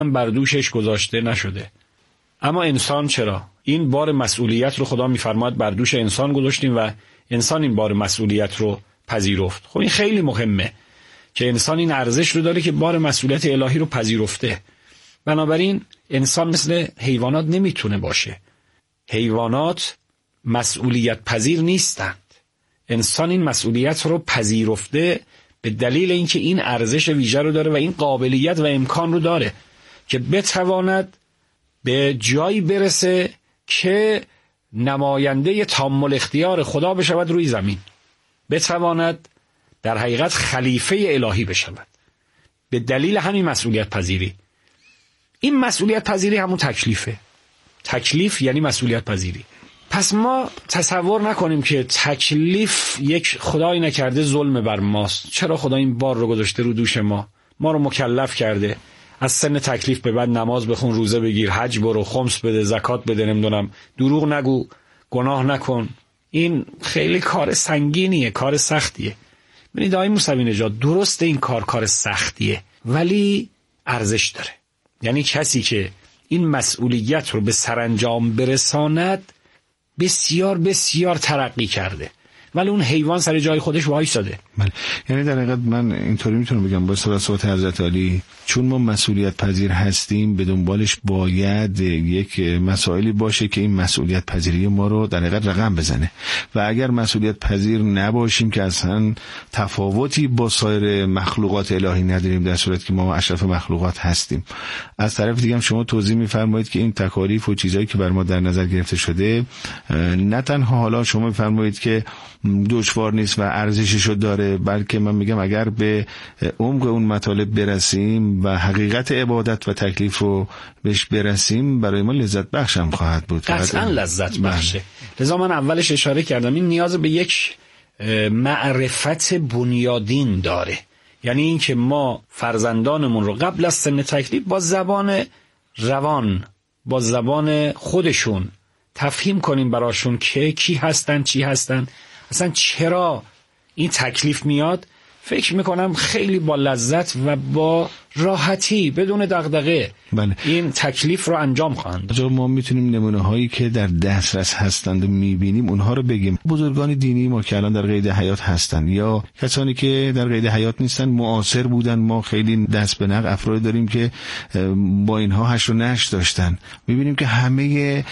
بر دوشش گذاشته نشده. اما انسان چرا؟ این بار مسئولیت رو خدا میفرماد بر دوش انسان گذاشتیم و انسان این بار مسئولیت رو پذیرفت. خب این خیلی مهمه که انسان این ارزش رو داره که بار مسئولیت الهی رو پذیرفته. بنابراین انسان مثل حیوانات نمیتونه باشه. حیوانات مسئولیت پذیر نیستند. انسان این مسئولیت رو پذیرفته به دلیل اینکه این ارزش ویژه رو داره و این قابلیت و امکان رو داره که بتواند به جایی برسه که نماینده تام الاختیار خدا بشود روی زمین، بتواند در حقیقت خلیفه الهی بشود به دلیل همین مسئولیت پذیری. این مسئولیت پذیری همون تکلیفه. تکلیف یعنی مسئولیت پذیری. پس ما تصور نکنیم که تکلیف یک خدایی نکرده ظلم بر ماست. چرا خدا این بار رو گذاشته رو دوش ما رو مکلف کرده از سن تکلیف به بعد نماز بخون، روزه بگیر، حج برو، خمس بده، زکات بده، نمیدونم دروغ نگو، گناه نکن. این خیلی کار سنگینیه، کار سختیه. ببینید آقای موسوی نژاد، درسته این کار سختیه ولی ارزش داره. یعنی کسی که این مسئولیت رو به سرانجام برساند بسیار بسیار ترقی کرده، ولی اون حیوان سر جای خودش وایساده. یعنی در حقیقت من اینطوری میتونم بگم با صحبت حضرت علی، چون ما مسئولیت پذیر هستیم به دنبالش باید یک مسائلی باشه که این مسئولیت پذیری ما رو در حقیقت رقم بزنه و اگر مسئولیت پذیر نباشیم که اصلا تفاوتی با سایر مخلوقات الهی نداریم، در صورت که ما اشرف مخلوقات هستیم. از طرف دیگه هم شما توضیح میفرمایید که این تکالیف و چیزایی که بر ما در نظر گرفته شده نه تنها حالا شما میفرمایید که دشوار نیست و ارزششو داره، بلکه من میگم اگر به عمق اون مطالب برسیم و حقیقت عبادت و تکلیف رو بهش برسیم برای ما لذت بخش هم خواهد بود. قطعا لذت بخشه. لذا من اولش اشاره کردم این نیاز به یک معرفت بنیادین داره. یعنی این که ما فرزندانمون رو قبل از سن تکلیف با زبان روان، با زبان خودشون تفهیم کنیم براشون که کی هستن، چی هستن، اصلا چرا این تکلیف میاد. فکر میکنم خیلی با لذت و با راحتی بدون دغدغه این تکلیف رو انجام خواهند. ما میتونیم نمونه هایی که در دسترس هستند و میبینیم اونها رو بگیم. بزرگان دینی ما که الان در قید حیات هستن یا کسانی که در قید حیات نیستن معاصر بودن، ما خیلی دست به نقل افراد داریم که با اینها حشر و نشر داشتن. میبینیم که همه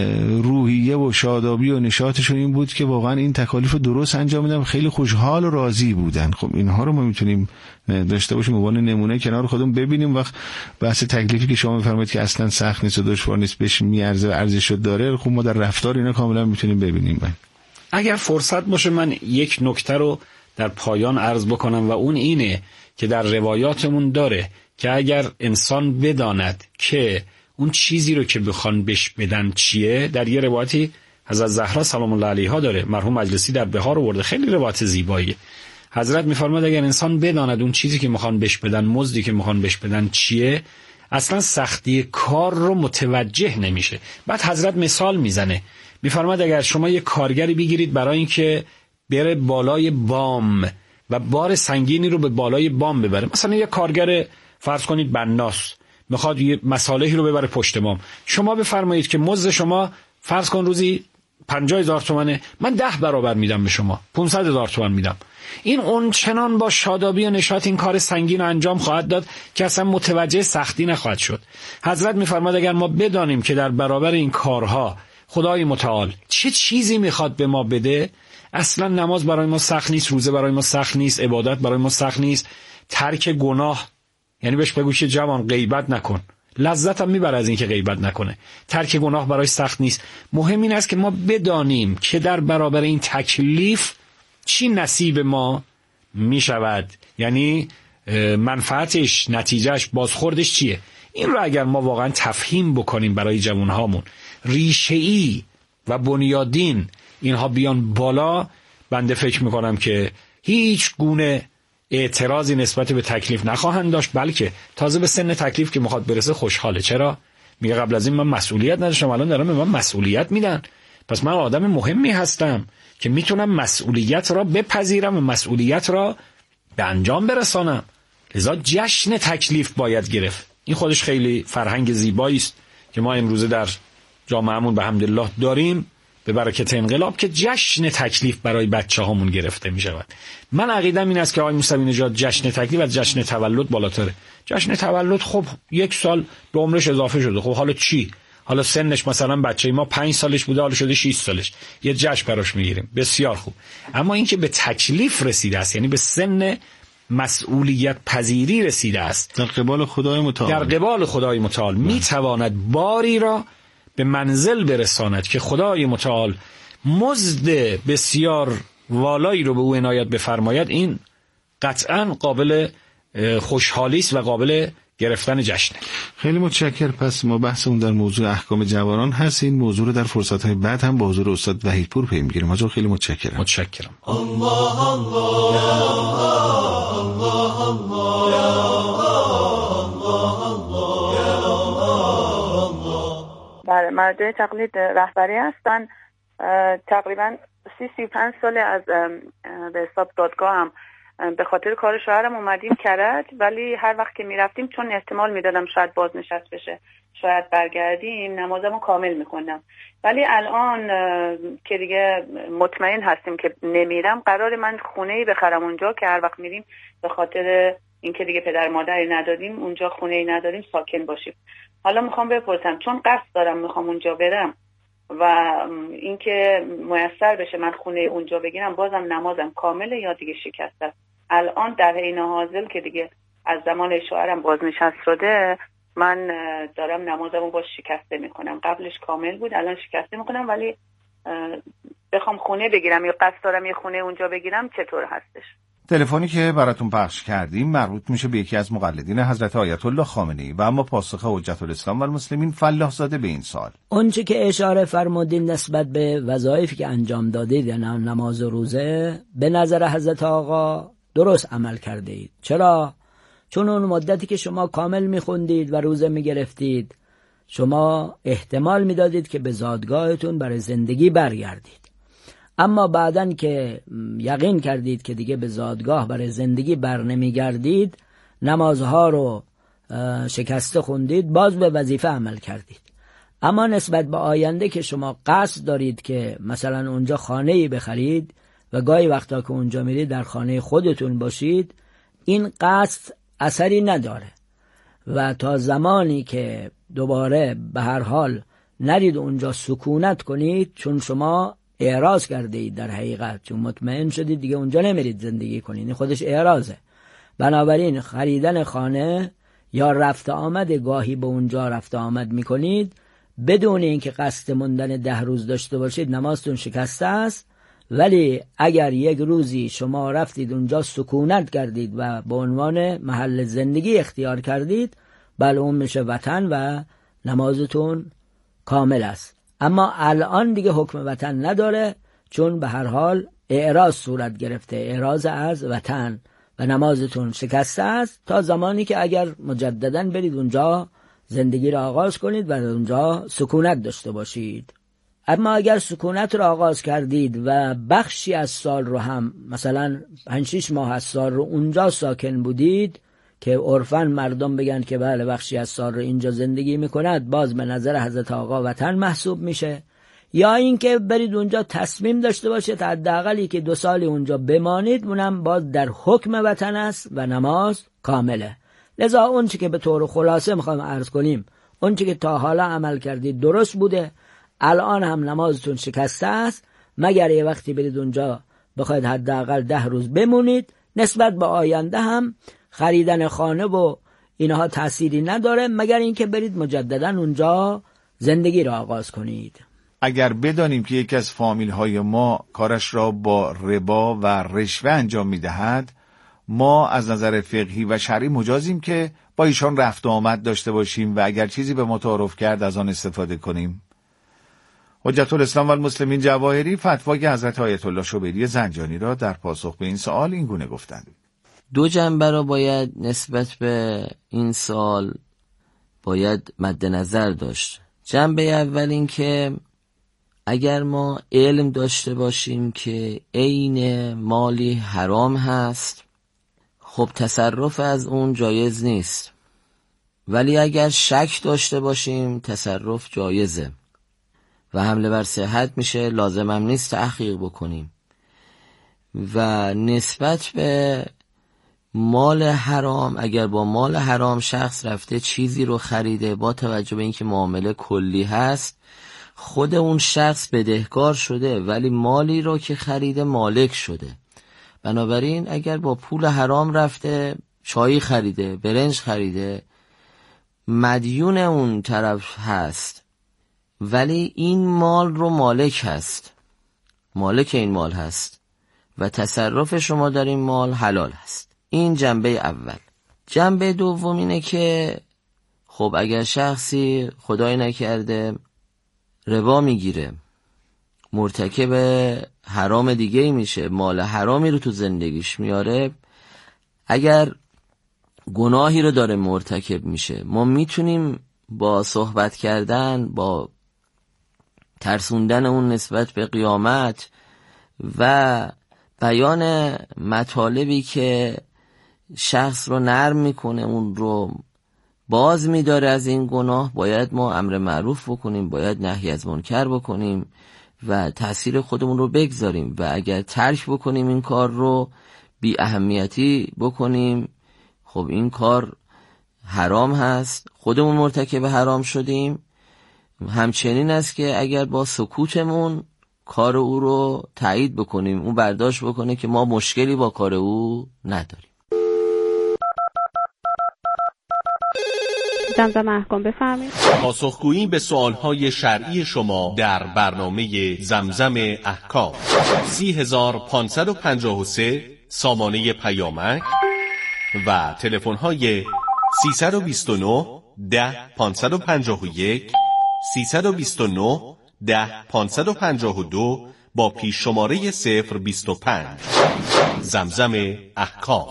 روحیه و شادابی و نشاطشون این بود که واقعا این تکالیف رو درست انجام میدن، خیلی خوشحال و راضی بودن. خب اینها رو ما میتونیم داشته باشیم به عنوان نمونه کنار خودمون ببینیم. وقت بحث تکلیفی که شما میفرمایید که اصلا سخت نیست و دشوار نیست، بهش میارزه و ارزش داره، خب ما در رفتار اینا کاملا میتونیم ببینیم. اگر فرصت باشه من یک نکته رو در پایان عرض بکنم و اون اینه که در روایاتمون داره که اگر انسان بداند که اون چیزی رو که بخوان بهش بدن چیه، در یه روایتی حضرت زهرا سلام الله علیها داره، مرحوم مجلسی در بهار آورده، خیلی روایت زیباییه. حضرت میفرماد اگر انسان بداند اون چیزی که میخوان بهش بدن، مزدی که میخوان بهش بدن چیه، اصلا سختی کار رو متوجه نمیشه. بعد حضرت مثال میزنه، میفرماد اگر شما یه کارگری بگیرید برای اینکه بره بالای بام و بار سنگینی رو به بالای بام ببره، مثلا یه کارگر فرض کنید بناس میخواد یه مصالحی رو ببره پشت بام، شما بفرمایید که مزد شما فرض کن روزی 50,000 تومانه، من 10 برابر میدم به شما، 500,000 تومان میدم. این اون چنان با شادابی و نشاط این کار سنگین انجام خواهد داد که اصلا متوجه سختی نخواهد شد. حضرت میفرماد اگر ما بدانیم که در برابر این کارها خدای متعال چه چیزی میخواد به ما بده، اصلا نماز برای ما سخت نیست، روزه برای ما سخت نیست، عبادت برای ما سخت نیست، ترک گناه، یعنی بهش بگو که جوان غیبت نکن، لذت هم میبره از این که غیبت نکنه، ترک گناه برای سخت نیست. مهم این است که ما بدانیم که در برابر این تکلیف چی نصیب ما می شود، یعنی منفعتش، نتیجهش، بازخوردش چیه. این رو اگر ما واقعا تفهیم بکنیم برای جوانهامون، ریشه‌ای و بنیادین اینها بیان بالا، بنده فکر میکنم که هیچ گونه اعتراضی نسبت به تکلیف نخواهند داشت، بلکه تازه به سن تکلیف که میخواد برسه خوشحاله. چرا؟ میگه قبل از این من مسئولیت نداشتم، الان دارم به من مسئولیت میدن، پس من آدم مهمی هستم که میتونم مسئولیت را بپذیرم و مسئولیت را به انجام برسانم. لذا جشن تکلیف باید گرفت. این خودش خیلی فرهنگ زیبایی است که ما امروزه در جامعهمون به حمدالله داریم به برکت انقلاب، که جشن تکلیف برای بچه‌هامون گرفته می شود. من عقیدم این است که آقای موسوی نژاد جشن تکلیف از جشن تولد بالاتره. جشن تولد خب 1 سال به عمرش اضافه شده، خب حالا چی؟ حالا سنش مثلا بچه ما 5 سالش بوده، حالا شده 6 سالش، یه جشن براش میگیریم، بسیار خوب. اما این که به تکلیف رسیده است، یعنی به سن مسئولیت پذیری رسیده است، در قبال خدای متعال میتواند باری را به منزل برساند که خدای متعال مزد بسیار والایی رو به او عنایت بفرماید، این قطعاً قابل خوشحالی است و قابل گرفتن جشنه. خیلی متشکر. پس ما بحثمون در موضوع احکام جوانان هست. این موضوع رو در فرصت‌های بعد هم با حضور استاد وحیدپور پی می‌گیریم. حاضر خیلی متشکرم. متشکرم. الله الله یا الله الله یا الله. بله، مرجع تقلید رهبری هستن. تقریبا 35 سال از به حساب دادگاه هم به خاطر کار شوهرم اومدیم کرد، ولی هر وقت که میرفتیم چون احتمال میدادم شاید بازنشست بشه، شاید برگردیم، نمازمو کامل میخوندم. ولی الان که دیگه مطمئن هستیم که نمیرم، قرار من خونه‌ای بخرم اونجا که هر وقت میریم به خاطر اینکه دیگه پدر مادری ندادیم اونجا، خونه‌ای نداریم، ساکن باشیم. حالا میخوام بپرسم، چون قصد دارم میخوام اونجا برم و اینکه میسر بشه من خونه اونجا بگیرم، بازم نمازم کامله یا دیگه شکسته؟ الان در حین حاضر که دیگه از زمان شوهرم بازنشست شده، من دارم نمازمو باش شکسته میکنم. قبلش کامل بود، الان شکسته میکنم. ولی بخوام خونه بگیرم یا قصد دارم یه خونه اونجا بگیرم، چطور هستش؟ تلفنی که براتون پخش کردیم مربوط میشه به یکی از مقلدین حضرت آیت الله خامنه‌ای و اما پاسخ حجت الاسلام و المسلمین فلاح زاده به این سوال. اونچه که اشاره فرمودین نسبت به وظایفی که انجام دادید، یعنی نماز و روزه، به نظر حضرت آقا درست عمل کرده اید. چرا؟ چون اون مدتی که شما کامل میخوندید و روزه میگرفتید، شما احتمال میدادید که به زادگاهتون برای زندگی برگردید. اما بعدن که یقین کردید که دیگه به زادگاه برای زندگی بر نمیگردید، نمازها رو شکسته خوندید، باز به وظیفه عمل کردید. اما نسبت به آینده که شما قصد دارید که مثلا اونجا خانه‌ای بخرید و گاهی وقتا که اونجا میرید در خانه خودتون باشید، این قصد اثری نداره و تا زمانی که دوباره به هر حال نرید اونجا سکونت کنید، چون شما اعراض کرده اید در حقیقت، چون مطمئن شدید دیگه اونجا نمیرید زندگی کنید، این خودش اعراضه. بنابراین خریدن خانه یا رفت آمد، گاهی به اونجا رفت آمد میکنید بدون اینکه قصد موندن 10 روز داشته باشید، نمازتون شکسته است. ولی اگر یک روزی شما رفتید اونجا سکونت کردید و به عنوان محل زندگی اختیار کردید، بله اون میشه وطن و نمازتون کامل است. اما الان دیگه حکم وطن نداره، چون به هر حال اعراض صورت گرفته، اعراض از وطن، و نمازتون شکسته است تا زمانی که اگر مجدداً برید اونجا زندگی را آغاز کنید و اونجا سکونت داشته باشید. اما اگر سکونت را آغاز کردید و بخشی از سال رو هم، مثلا 5-6 ماه از سال رو اونجا ساکن بودید که عرفاً مردم بگن که بله بخشی از سال رو اینجا زندگی میکند، باز به نظر حضرت آقا وطن محسوب میشه. یا اینکه برید اونجا تصمیم داشته باشید حداقلی که 2 سال اونجا بمانید، اونم باز در حکم وطن است و نماز کامله. لذا اون چی که به طور خلاصه میخوایم عرض کنیم، اون چی که تا حالا عمل کردید درست بوده، الان هم نمازتون شکسته است، مگر یه وقتی برید اونجا بخواید حداقل 10 روز بمونید. نسبت به آینده هم خریدن خانه و اینها تأثیری نداره، مگر اینکه برید مجددا اونجا زندگی را آغاز کنید. اگر بدانیم که یکی از فامیل های ما کارش را با ربا و رشوه انجام میدهد، ما از نظر فقهی و شرعی مجازیم که با ایشان رفت و آمد داشته باشیم و اگر چیزی به ما تعارف کرد از آن استفاده کنیم. حجت الاسلام و المسلمین جواهری فتوای حضرت آیت الله شبیری زنجانی را در پاسخ به این سوال این گونه گفتند: 2 جنبه را باید نسبت به این سوال باید مد نظر داشت. جنبه اول این که اگر ما علم داشته باشیم که عین مالی حرام هست، خب تصرف از اون جایز نیست. ولی اگر شک داشته باشیم تصرف جایزه و حمله بر صحت میشه، لازم هم نیست تحقیق بکنیم. و نسبت به مال حرام، اگر با مال حرام شخص رفته چیزی رو خریده با توجه به اینکه معامله کلی هست، خود اون شخص بدهکار شده ولی مالی رو که خریده مالک شده. بنابراین اگر با پول حرام رفته چای خریده، برنج خریده، مدیون اون طرف هست ولی این مال رو مالک هست، مالک این مال هست و تصرف شما در این مال حلال هست. این جنبه اول. جنبه دوم اینه که خب اگر شخصی خدای نکرده ربا میگیره، مرتکب حرام دیگه میشه، مال حرامی رو تو زندگیش میاره، اگر گناهی رو داره مرتکب میشه، ما میتونیم با صحبت کردن، با ترسوندن اون نسبت به قیامت و بیان مطالبی که شخص رو نرم میکنه، اون رو باز میداره از این گناه، باید ما امر معروف بکنیم، باید نهی از منکر بکنیم و تأثیر خودمون رو بگذاریم و اگر ترک بکنیم این کار رو، بی اهمیتی بکنیم، خب این کار حرام هست، خودمون مرتکب حرام شدیم. همچنین است که اگر با سکوتمون کار او رو تایید بکنیم، اون برداشت بکنه که ما مشکلی با کار او نداریم. زمزم احکام بفرمایید. پاسخگویی به سوالهای شرعی شما در برنامه زمزم احکام. 30553 سامانه پیامک و تلفن‌های 329 10 551 329 10 552 با پیش شماره 025. زمزم احکام.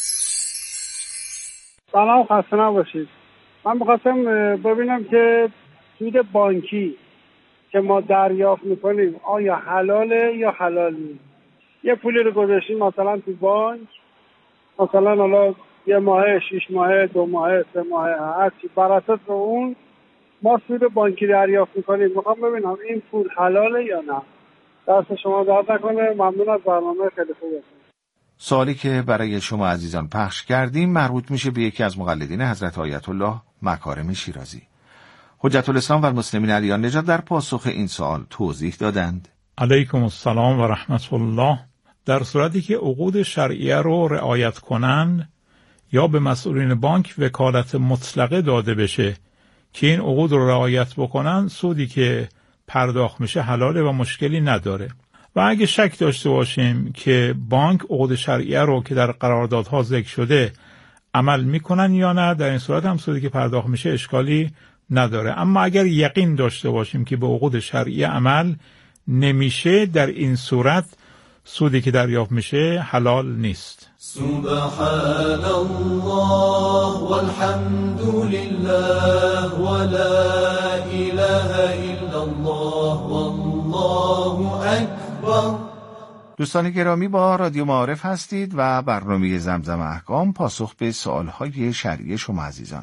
سلام، خسته نباشید. من می‌خواستم ببینم که سود بانکی که ما دریافت میکنیم آیا حلاله یا حلال نیست؟ یه پولی رو گذاشتیم مثلا تو بانک، مثلا حالا یه ماهه، 6 ماهه، 2 ماهه، 3 ماهه، هرچی بر اساس اون ما سود بانکی دریافت میکنیم. میخوام ببینم این پول حلاله یا نه. دست شما درد نکنه. ممنون از برنامه خیلی خوبه. سوالی که برای شما عزیزان پخش کردیم مربوط میشه به یکی از مقلدین حضرت آیت الله مکارم شیرازی. حجت الاسلام و المسلمین علی نژاد در پاسخ این سوال توضیح دادند: علیکم السلام و رحمت الله. در صورتی که عقود شرعیه رو رعایت کنن یا به مسئولین بانک وکالت مطلقه داده بشه که این عقود رو رعایت بکنن، سودی که پرداخت میشه حلاله و مشکلی نداره. و اگه شک داشته باشیم که بانک عقود شرعیه رو که در قراردادها ذکر شده عمل میکنن یا نه، در این صورت هم سودی که پرداخت میشه اشکالی نداره. اما اگر یقین داشته باشیم که به عقود شرعیه عمل نمیشه، در این صورت سودی که دریافت میشه حلال نیست. سبحان الله والحمد لله ولا اله الا الله والله اکبر. دوستان گرامی، با رادیو معارف هستید و برنامه زمزم احکام پاسخ به سوالهای شرعی شما عزیزان.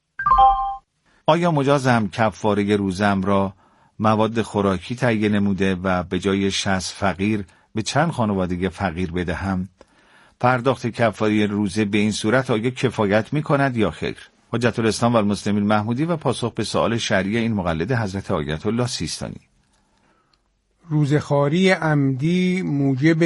آیا مجازم کفاره روزم را مواد خوراکی تهیه نموده و به جای 60 فقیر به چند خانواده فقیر بدهم؟ پرداخت کفاره روزه به این صورت آیا کفایت می کند یا خیر؟ حجت الاسلام و المسلمین محمودی و پاسخ به سوال شرعی این مقلد حضرت آیت الله سیستانی. روزخواری عمدی موجب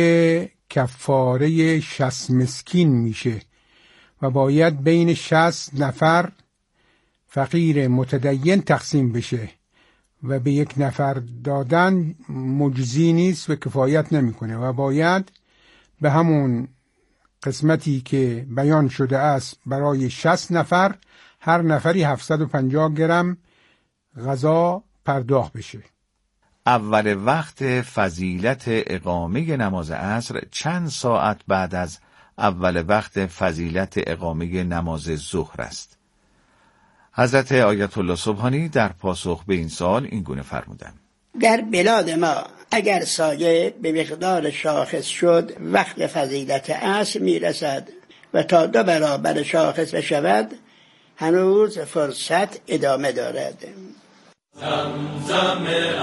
کفاره 60 مسکین میشه و باید بین 60 نفر فقیر متدین تقسیم بشه و به یک نفر دادن مجزی نیست و کفایت نمیکنه و باید به همون قسمتی که بیان شده است برای 60 نفر هر نفری 750 گرم غذا پرداخت بشه. اول وقت فضیلت اقامه نماز عصر چند ساعت بعد از اول وقت فضیلت اقامه نماز ظهر است؟ حضرت آیت الله سبحانی در پاسخ به این سوال این گونه فرمودند: در بلاد ما اگر سایه به مقدار شاخص شد، وقت فضیلت عصر میرسد و تا 2 برابر شاخص بشود هنوز فرصت ادامه دارد. زمزم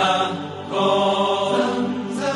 احکام.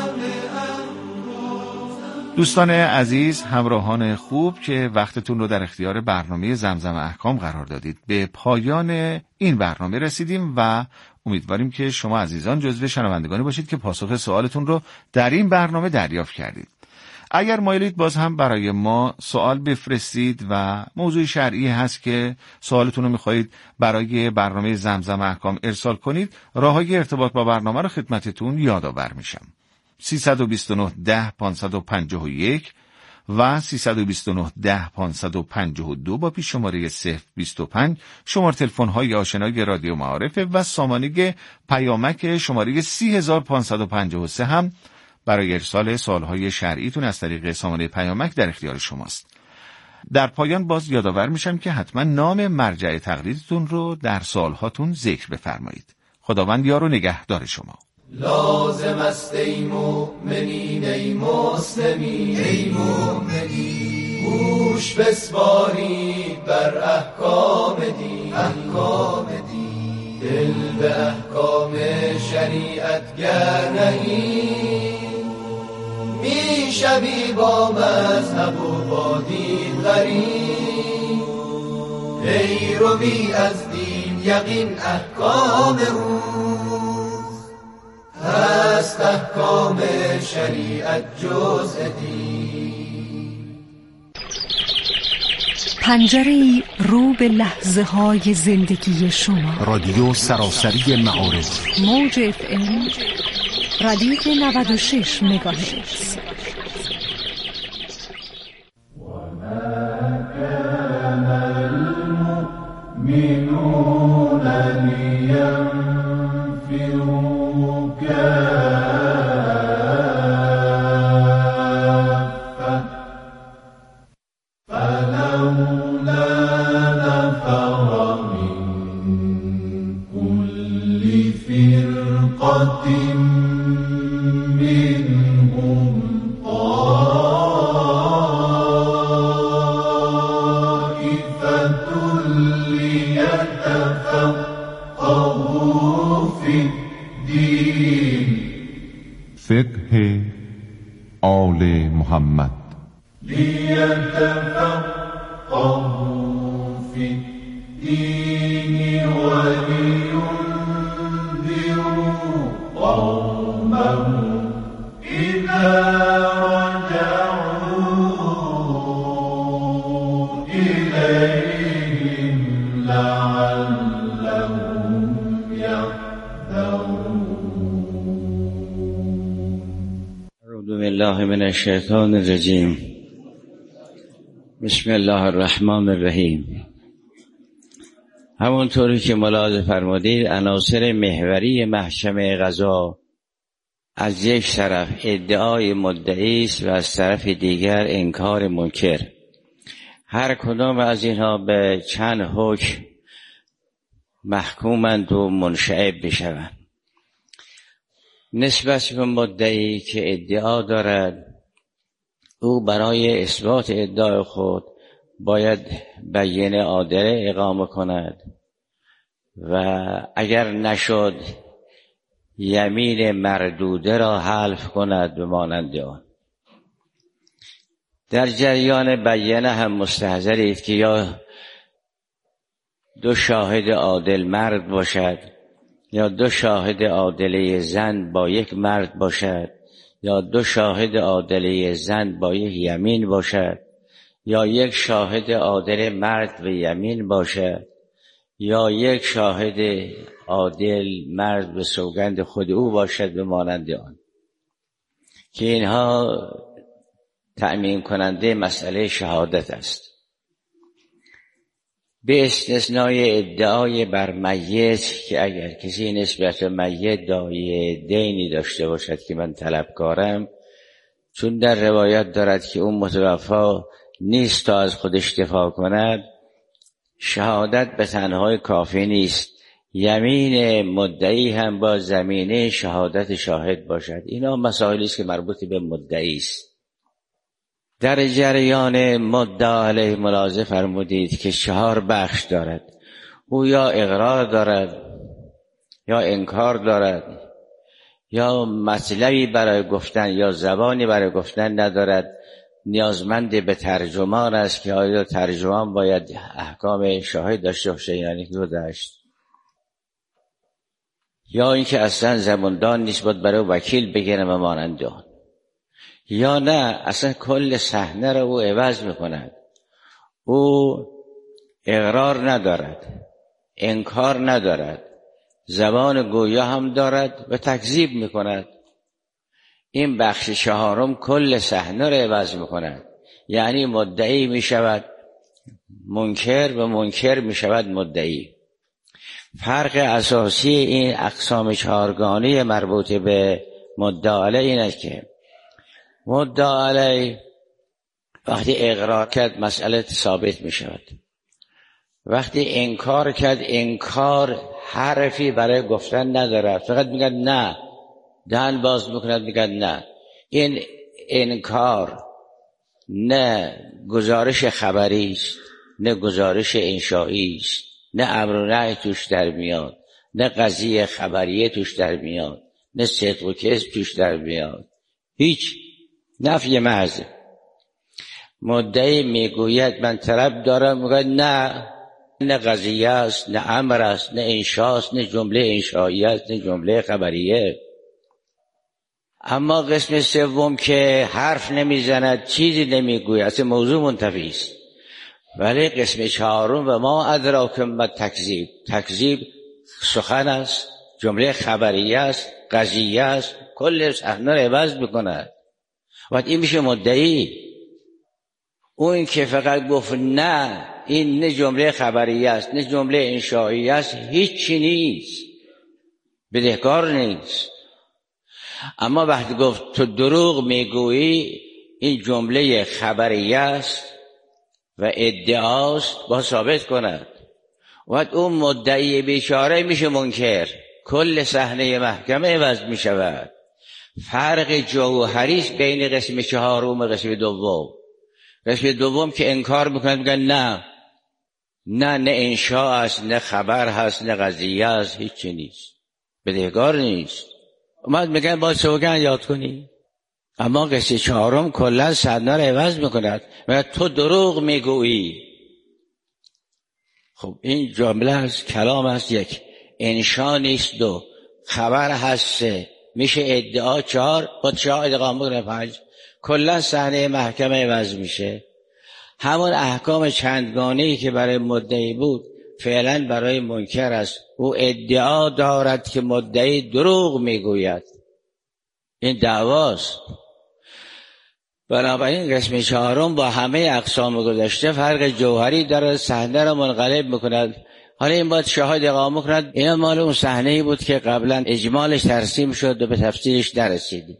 دوستان عزیز، همراهان خوب که وقتتون رو در اختیار برنامه زمزم احکام قرار دادید، به پایان این برنامه رسیدیم و امیدواریم که شما عزیزان جزو شنوندگانی باشید که پاسخ سوالتون رو در این برنامه دریافت کردید. اگر مایلید باز هم برای ما سوال بفرستید و موضوع شرعی هست که سوالتون رو میخواهید برای برنامه زمزم احکام ارسال کنید، راههای ارتباط با برنامه رو خدمتتون یادآور میشم. 329 10 551 و 329 10 552 با پیش شماره 025 شماره تلفن های آشنای رادیو معارف و سامانه پیامک شماره 30553 هم برای ارسال سوالهای شرعیتون از طریق سامانه پیامک در اختیار شماست. در پایان باز یادآور میشم که حتما نام مرجع تقلیدتون رو در سوالهاتون ذکر بفرمایید. خداوند یار و نگهدار شما. لازم است ای مؤمنین ای مسلمین ای مؤمنین، گوش بسپارید بر احکام دین، احکام دین، دل به احکام شریعت گر نهید، میشوی با مذهب و با دین غریب، پیروی از دین یقین احکام اوست، هست احکام شریعت جزء دین. پنجره‌ای رو به لحظه های زندگی شما. رادیو سراسری معارف، موج FM ردیف 96 مگاهرتز. فقه آل محمد. لیتفقهوا فی الدین ولینذروا قومهم اذا رجعوا الیهم لعلهم یحذرون. اعوذ بالله من الشیطان الرجیم. بسم الله الرحمن الرحیم. همونطوری که ملاحظه فرمودید، عناصر محوری محکمه قضا از یک طرف ادعای مدعی است و از طرف دیگر انکار منکر. هر کدام از اینها به چند حکم محکومند و منشعب بشوند. نسبت به مدعی که ادعا دارد، او برای اثبات ادعای خود باید بیانیه عادله اقامه کند و اگر نشد یمین مردوده را حلف کند به مانند آن. در جریان بیانیه هم مستحضرید که یا دو شاهد عادل مرد باشد، یا دو شاهد عادله زن با یک مرد باشد، یا دو شاهد عادله زن با یک یمین باشد، یا یک شاهد عادل مرد و یمین باشد، یا یک شاهد عادل مرد به سوگند خود او باشد به مانند آن، که اینها تأمین کننده مسئله شهادت است. به استثنای ادعای بر میت که اگر کسی نسبت به میت دعای دینی داشته باشد که من طلبکارم، چون در روایت دارد که اون متوفا نیست تا از خودش دفاع کند، شهادت به تنهای کافی نیست، یمین مدعی هم با زمینه شهادت شاهد باشد. اینا مسائلی است که مربوط به مدعی است. در جریان مدعا علیه ملاحظه فرمودید که 4 بخش دارد. او یا اقرار دارد، یا انکار دارد، یا مطلبی برای گفتن یا زبانی برای گفتن ندارد. نیازمند به ترجمان است که آیا ترجمان باید احکام شاهد داشته باشه یعنی گذشت، یا اینکه اصلا زباندان نیست باید برای وکیل بگیره و مانند آن، یا نه اصلا کل صحنه رو او عوض میکند. او اقرار ندارد، انکار ندارد، زبان گویا هم دارد و تکذیب میکند. این بخش 4 کل صحنه رو عوض میکند. یعنی مدعی میشود منکر و منکر میشود مدعی. فرق اساسی این اقسام 4گانه مربوط به مدعا علیه این است که مدعا علیه وقتی اقرار کرد مسئله ثابت میشود، وقتی انکار کرد انکار حرفی برای گفتن نداره، فقط میگن نه، دهن باز میکند میگن نه. این انکار نه گزارش خبری است، نه گزارش انشایی است، نه امر و نهی توش در میاد، نه قضیه خبریه توش در میاد، نه صدق و کذب توش در میاد، هیچ، نفی محض. مدعی میگوید من طرب دارم، میگه نه قضیه است، نه امر است، نه انشاست، نه جمله انشایی است، نه جمله خبریه. اما قسم 3 که حرف نمیزند، چیزی نمیگوید، اصلا موضوع منتفی است. ولی قسم 4 و ما ادراکم و تکذیب سخن است، جمله خبریه است، قضیه است، کل صحنه رو عوض میکند. وقت این میشه مدعی. اون که فقط گفت نه این نه جمله خبریه است نه جمله انشایی است، هیچی نیست، بدهکار نیست. اما وقتی گفت تو دروغ میگویی، این جمله خبریه است و ادعاست، با ثابت کند. وقت اون مدعی بیچاره میشه منکر، کل صحنه محکمه عوض میشود. فرق جوهری است بین قسم 4 و قسم 2. قسم 2 که انکار میکنند، میگن نه انشاء است، نه خبر هست، نه قضیه است، هیچی نیست، بدهکار نیست. اومد میگن با سوگند یاد کنی. اما قسم 4 کلا صحنه رو عوض میکند، میگن تو دروغ میگویی. خب این جمله است، کلام است 1، انشاء نیست 2، خبر هست 3، میشه ادعا 4، با 4 ادغام بکنه 5، کلا صحنه محکمه عوض میشه. همون احکام چندگانه‌ای که برای مدعی بود فعلا برای منکر است. او ادعا دارد که مدعی دروغ میگوید، این دعواست. بنابراین قسم 4 با همه اقسام گذشته فرق جوهری داره، صحنه را منقلب میکند. حالا این باید شاهد اقامه کند این مال اون صحنه‌ای بود که قبلا اجمالش ترسیم شد و به تفصیلش نرسیدیم.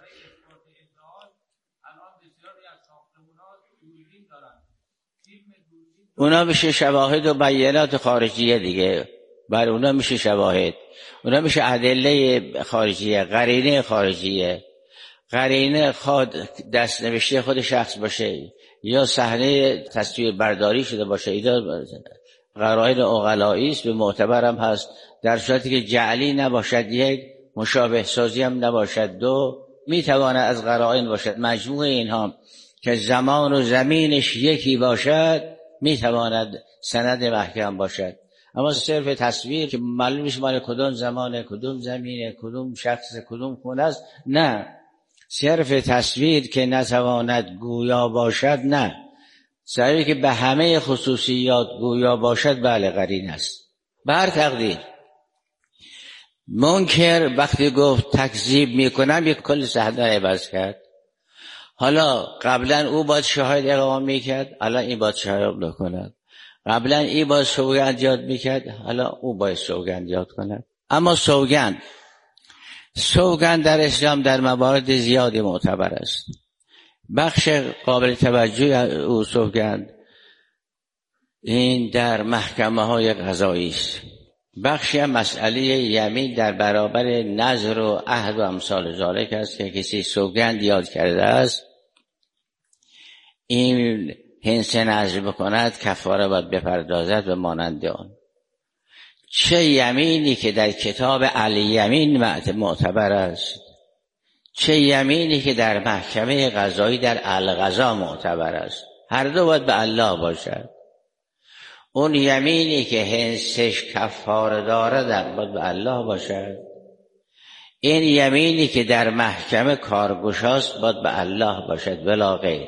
اونا میشه شواهد و بیانات خارجیه دیگه، برای اونا میشه شواهد، اونا میشه ادله خارجیه، قرینه خارجیه. قرینه خود دست نوشته خود شخص باشه یا صحنه تصویر برداری شده باشه، اینا قرائن عقلایی است و معتبر هم هست. در صورتی که جعلی نباشد، 1 مشابه سازی هم نباشد، 2 میتواند از قرائن باشد. مجموع اینها که زمان و زمینش یکی باشد میتواند سند محکم باشد. اما صرف تصویر که معلوم نیست مال کدوم زمانه، کدوم زمینه، کدوم شخص، کدوم خونه است، نه. صرف تصویر که نتواند گویا باشد، نه. صحیحی که به همه خصوصیات گویا باشد، بله قرین است. به هر تقدیر منکر وقتی گفت تکذیب میکنم، یک کل صحنه عوض کرد. حالا قبلا او باید شاهد اقامه میکرد، الان این باید شاهد نکند. قبلا این باید سوگند یاد میکرد، حالا او باید سوگند یاد کند. اما سوگند در اسلام در موارد زیادی معتبر است. بخش قابل توجه او سوگند این در محکمه های قضایی است. بخشی هم مسئله یمین در برابر نذر و عهد و امثال ذالک است که کسی سوگند یاد کرده است این هنس نذر بکند کفاره باید بپردازد و مانند آن. چه یمینی که در کتاب الیمین معتبر است، چه یمینی که در محکمه قضایی در القضا معتبر است. هر دو باید به الله باشد. اون یمینی که هنسش کفاره دارد باید به الله باشد. این یمینی که در محکمه کارگشاست باید به الله باشد ولا غیر.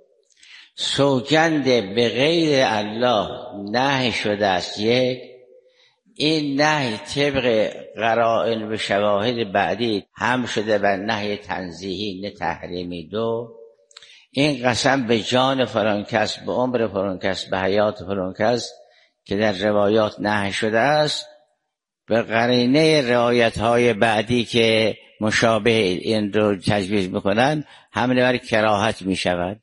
سوگند به غیر الله نهی شده است. یک، این نهی طبق قرائن و شواهد بعدی هم شده بر نهی تنزیهی نه تحریمی. دو، این قسم به جان فلان کس، به عمر فلان کس، به حیات فلان کس که در روایات نهی شده است، به قرینه روایت های بعدی که مشابه این رو تجویز میکنن حمله بر کراهت میشود.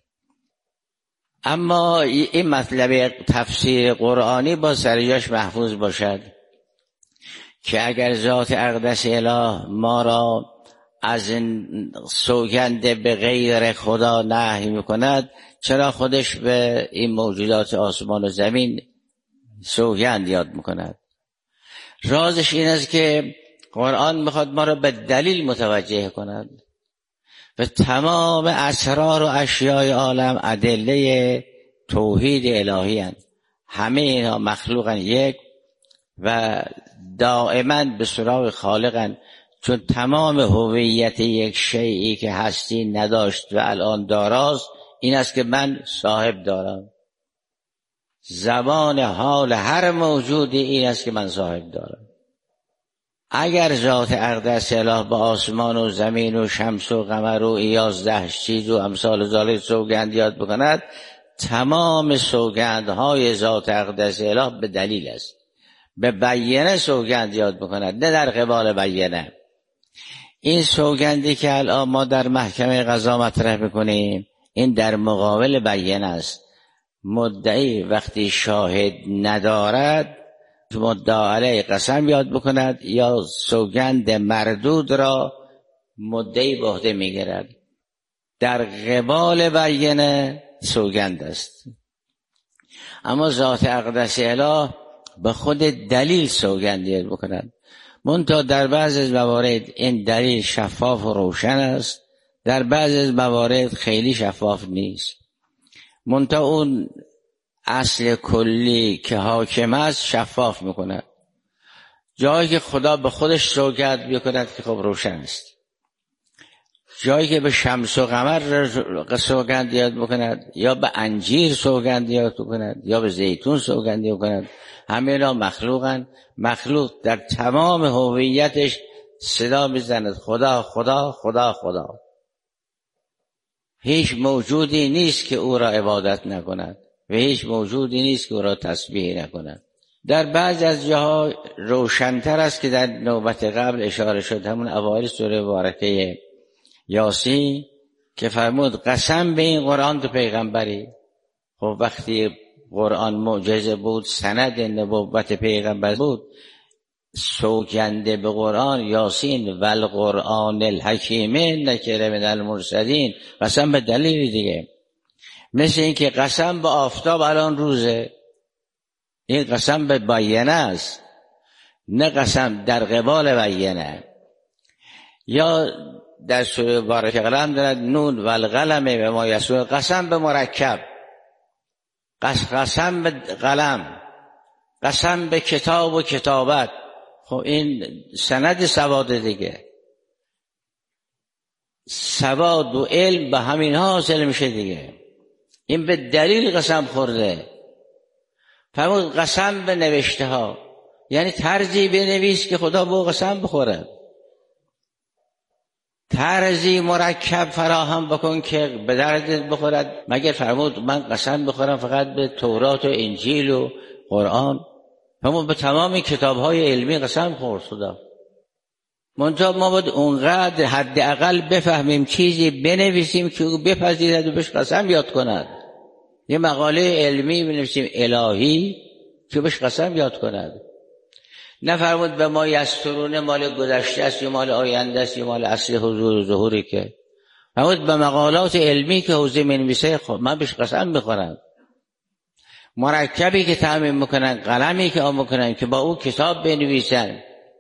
اما این مطلب تفسیر قرآنی با سریاش محفوظ باشد که اگر ذات اقدس اله ما را از سوگند به غیر خدا نهی میکند، چرا خودش به این موجودات آسمان و زمین سوگند یاد میکند؟ رازش این است که قرآن میخواد ما را به دلیل متوجه کند و تمام اسرار و اشیای عالم ادله توحید الهی هستند. همه اینها مخلوقن یک و دائما به سراغ خالقن، چون تمام هویت یک شیئی که هستی نداشت و الان داراست این است که من صاحب دارم. زبان حال هر موجودی این است که من صاحب دارم. اگر ذات اقدس اله با آسمان و زمین و شمس و قمر و 11 چیز و امثال ذالک سوگند یاد بکند، تمام سوگندهای ذات اقدس اله به دلیل است. به بیانه سوگند یاد بکند، نه در قبال بیانه. این سوگندی که الان ما در محکمه قضا مطرح میکنیم این در مقابل بیانه است. مدعی وقتی شاهد ندارد مدعا علیه قسم یاد بکند یا سوگند مردود را مدعی به عهده میگیرد. در قبال بیانه سوگند است. اما ذات اقدس اله به خود دلیل سوگند یاد بکند. منتها در بعض از موارد این دلیل شفاف و روشن است، در بعض از موارد خیلی شفاف نیست. منتها اون اصل کلی که حاکم است شفاف میکند. جایی که خدا به خودش سوگند میکند که خب روشن است. جایی که به شمس و قمر سوگند یاد بکند یا به انجیر سوگند یاد بکند یا به زیتون سوگند یاد بکند، همه اینا مخلوقن. مخلوق در تمام هویتش صدا میزند خدا خدا خدا خدا. هیچ موجودی نیست که او را عبادت نکند و هیچ موجودی نیست که او را تسبیح نکند. در بعض از جاها روشن‌تر است که در نوبت قبل اشاره شد، همون اوایل سوره مبارکه یاسین که فرمود قسم به این قرآن تو پیغمبری. خب وقتی قرآن معجزه بود، سند نبوت پیغمبر بود، سوگنده به قرآن یاسین و القرآن الحکیم انک لمن المرسلین، قسم به دلیل دیگه. مثل این که قسم به آفتاب الان روزه، این قسم به بیانه است، نه قسم در قبال بیانه. یا در سوره مبارکه قلم دارد نون و القلم و ما یسطرون، قسم به مرکب، قسم به قلم، قسم به کتاب و کتابت. خب این سند سواد دیگه، سواد و علم به همین ها حاصل میشه دیگه. این به دلیل قسم خورده. فرمود قسم به نوشته ها، یعنی طرزی بنویس که خدا به قسم بخوره، طرزی مرکب فراهم بکن که به دردت بخورد. مگر فرمود من قسم بخورم فقط به تورات و انجیل و قرآن؟ فرمود به تمام کتاب‌های علمی قسم خورد خدا. منتها ما باید اونقدر حداقل بفهمیم، چیزی بنویسیم که او بپذیرد و بهش قسم یاد کند. یه مقاله علمی بنویسیم الهی که بهش قسم یاد کند. نفرمود به ما یسترونه مال گذشته است یا مال آینده است یا مال اصل حضور و ظهوری، که اما به مقالات علمی که حوزه می‌نویسه خب من بهش قسم می‌خورم. مرکبی که تعمیم میکنن، قلمی که میکنن که با او کتاب بنویسن،